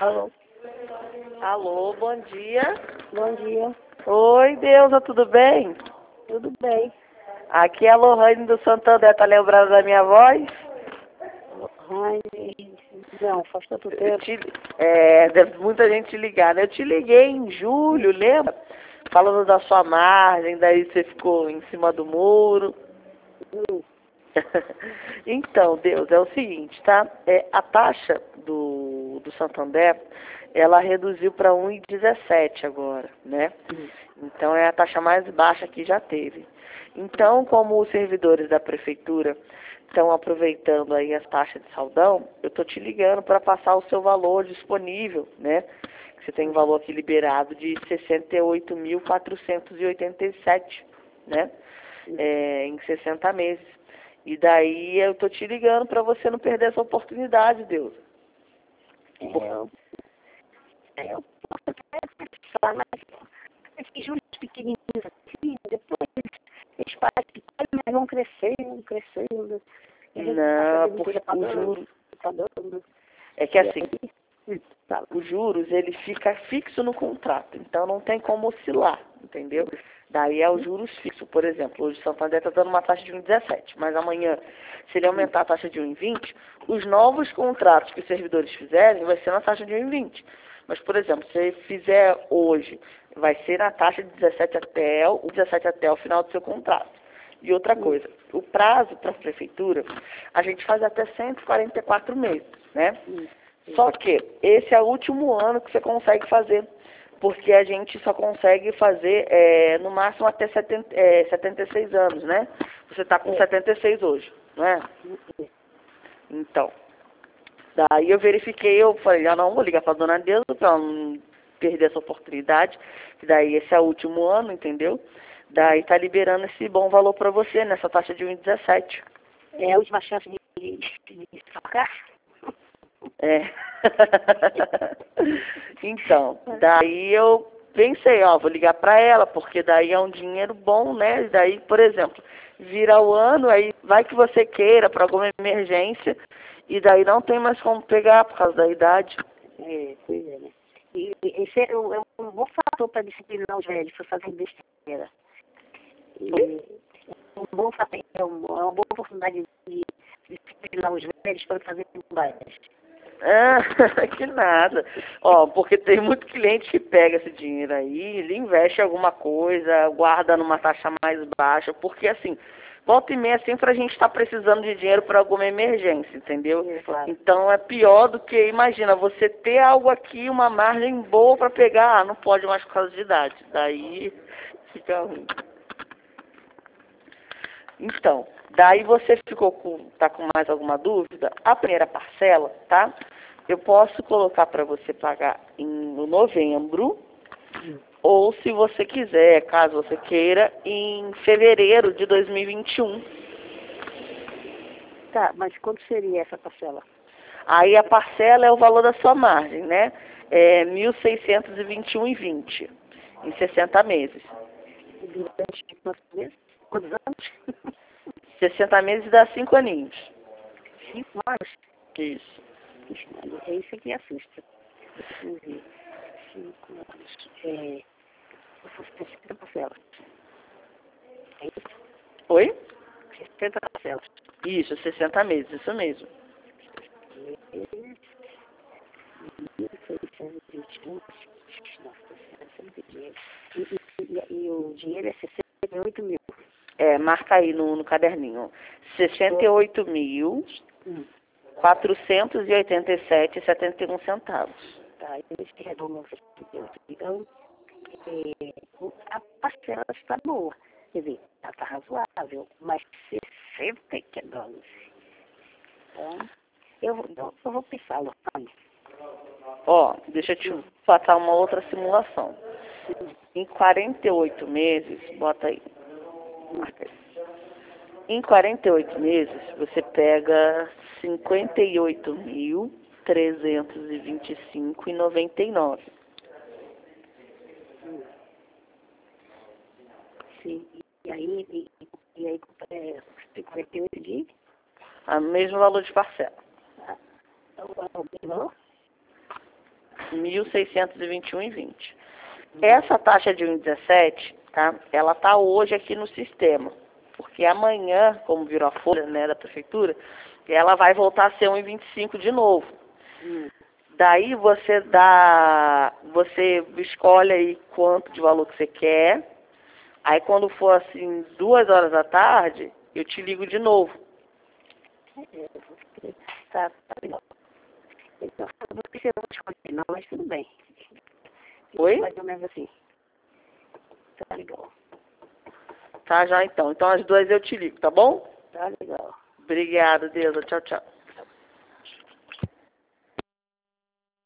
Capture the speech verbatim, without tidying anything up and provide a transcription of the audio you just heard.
Alô? Alô, bom dia. Bom dia. Oi, Deusa, tudo bem? Tudo bem? Aqui é a Lohane do Santander, tá lembrando da minha voz? Ai, não, faz tanto Eu tempo. te, é, deve muita gente te ligar, né? Eu te liguei em julho, lembra? Falando da sua margem, daí você ficou em cima do muro. Hum, Então, Deus, é o seguinte, tá? É, a taxa do, do Santander, ela reduziu para um vírgula dezessete agora, né? hum. Então, é a taxa mais baixa que já teve. Então, como os servidores da prefeitura estão aproveitando aí as taxas de saldão, eu estou te ligando para passar o seu valor disponível, né? Você tem um valor aqui liberado de sessenta e oito mil quatrocentos e oitenta e sete, né? É, em sessenta meses. E daí eu tô te ligando para você não perder essa oportunidade, Deus. É, eu, é, eu posso até pensar, mas esses juros pequenininhos assim, depois eles param de parar, mas vão crescendo, crescendo. E a gente passa a Não, demitir, porque tá o dando, juro tá dando. é que E assim, aí, hum, fala. os juros ele fica fixo no contrato, então não tem como oscilar, entendeu? Daí é os juros fixos. Por exemplo, hoje o Santander está dando uma taxa de um vírgula dezessete, mas amanhã, se ele aumentar a taxa de um vírgula vinte, os novos contratos que os servidores fizerem vai ser na taxa de um vírgula vinte. Mas, por exemplo, se ele fizer hoje, vai ser na taxa de dezessete até o dezessete até o final do seu contrato. E outra coisa, o prazo para a prefeitura, a gente faz até cento e quarenta e quatro meses, né? Hum, Só que esse é o último ano que você consegue fazer, porque a gente só consegue fazer é, no máximo até setenta, é, setenta e seis anos, né? Você está com É. setenta e seis hoje, não é? hum, hum. Então, daí eu verifiquei, eu falei, ah, não, vou ligar para a dona Deusa para ela não perder essa oportunidade, que daí esse é o último ano, entendeu? Daí tá liberando esse bom valor para você, nessa taxa de um vírgula dezessete. É a última chance de, de, de, de trocar? É. Então, daí eu pensei, ó, vou ligar para ela, porque daí é um dinheiro bom, né? E daí, por exemplo, vira o ano, aí vai que você queira para alguma emergência, e daí não tem mais como pegar por causa da idade. É, pois é, né? E e esse é um, é um bom fator para disciplinar os velhos, para fazer besteira. E é um bom fator, é, um, é uma boa oportunidade de disciplinar os velhos para fazer bobagens. Ah, que nada. Ó, porque tem muito cliente que pega esse dinheiro aí, ele investe em alguma coisa, guarda numa taxa mais baixa, porque assim, volta e meia sempre a gente está precisando de dinheiro para alguma emergência, entendeu? É, claro. Então é pior do que, imagina, você ter algo aqui, uma margem boa para pegar, ah, não pode mais por causa de idade. Daí fica ruim. Então, daí você ficou com, tá com mais alguma dúvida? A primeira parcela, tá? Eu posso colocar para você pagar em no novembro, ou se você quiser, caso você queira, em fevereiro de dois mil e vinte e um. Tá, mas quanto seria essa parcela? Aí a parcela é o valor da sua margem, né? É mil seiscentos e vinte e um e vinte em sessenta meses. Durante quantos meses? Quantos anos? sessenta meses dá cinco aninhos. Cinco anos? Isso. Ixi, Maria, é isso que assusta. Vamos ver. Cinco anos. É, sessenta parcelas. É isso? Oi? sessenta parcelas. Isso, sessenta meses, isso mesmo. Meses, mil seiscentos e vinte e um. Nossa, é sempre dinheiro. E, e, e, e o dinheiro é sessenta e oito mil. É, marca aí no, no caderninho. sessenta e oito mil, Hum. quatrocentos e oitenta e sete e setenta e um centavos. Tá, esse redondo sessenta e oito. Então, é, o- a parcela está boa. Quer dizer, ela está razoável, mas sessenta e que dólares. Então, eu, vou- eu, eu vou pensar, Lopane. Ó, deixa eu te passar uma outra simulação. Em quarenta e oito meses, bota aí, marca aí. Em quarenta e oito meses, você pega cinquenta e oito mil, trezentos e vinte e cinco e noventa e nove. Sim, e aí, e, e aí é, quarenta e oito de... O mesmo valor de parcela. Ah, é o é o mesmo valor? mil seiscentos e vinte e um reais e vinte centavos. Essa taxa de um vírgula dezessete, tá? Ela tá hoje aqui no sistema, porque amanhã, como virou a folha, né, da prefeitura, ela vai voltar a ser um vírgula vinte e cinco de novo. Hum. Daí você dá, você escolhe aí quanto de valor que você quer. Aí quando for assim, duas horas da tarde, eu te ligo de novo. É, você tá, tá legal. Então, eu não sei se eu vou escolher não, mas tudo bem. Oi? Mais ou menos assim. Tá legal. Tá, já então. Então às duas eu te ligo, tá bom? Tá legal. Obrigada, Deusa. Tchau, tchau.